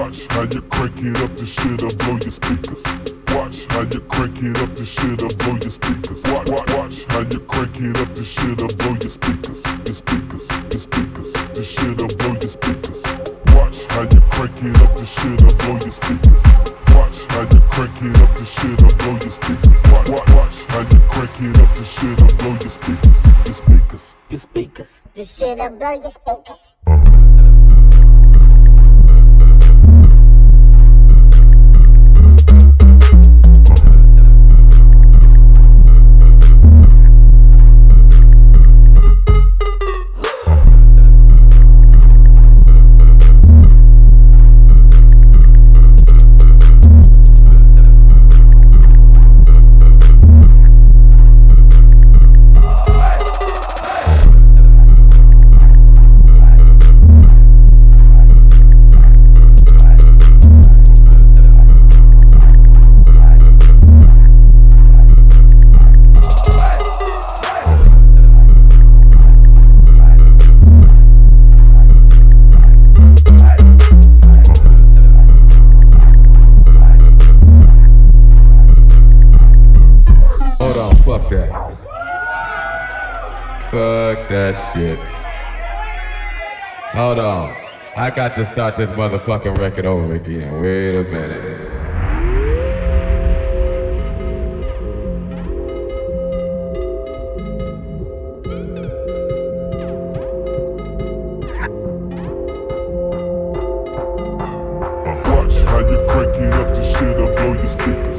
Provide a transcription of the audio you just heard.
Watch how you crank it up, the shit'll blow your speakers. Watch how you crank it up, the shit'll blow your speakers. Watch how you crank it up, the shit'll blow your speakers. Your speakers, your speakers, the shit'll blow your speakers. Watch how you crank it up, the shit'll blow your speakers. Watch how you crank it up, the shit'll blow your speakers. Watch how you crank it up, the shit'll blow your speakers. Your speakers, your speakers. The shit'll blow your speakers. Fuck that. Fuck that shit. Hold on. I got to start this motherfucking record over again. Wait a minute. Watch how you crank it up, the shit'll blow your speakers.